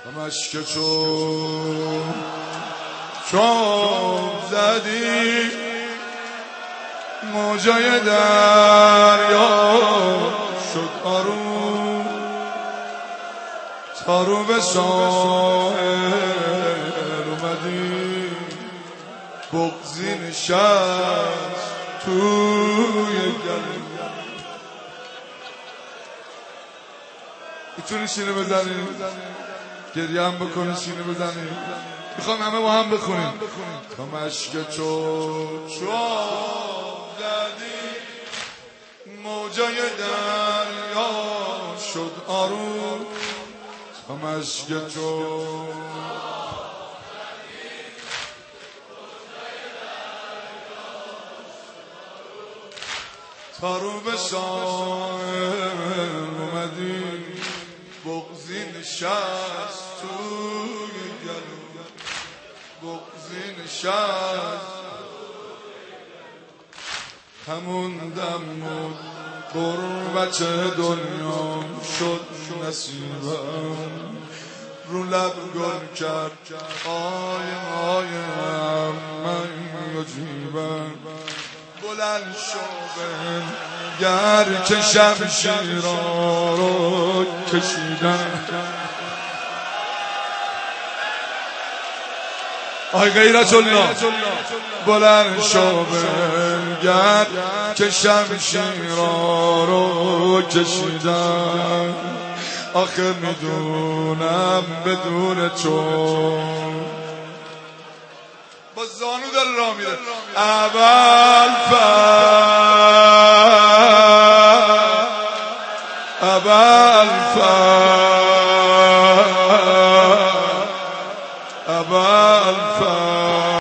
مشک چون زدی موجای دریا شد آروم، تا رو به ساحل اومدی، بغضی نشست توی گلو. میتونی سینه بزنی؟ گریه هم بکنی سینه بزنی؟ میخوام همه با هم بخونیم. تا مشک چون زدی موجای دریا شد آروم، تا مشک چون تا رو به ساحل اومدی، بغضی نشست توی گلو، بغضی نشست. همون دم بود غربت دنیا شد نصیبم، رو لب گل کرد آی من عجیبم. بلند شو بهم گر که شمشیرا رو کشیدن. آی غیرت الله، بلند شو بهم گر که شمشیرا رو کشیدن. آخه میدونم بدون تو با زانو در راه میره. ابوالفضل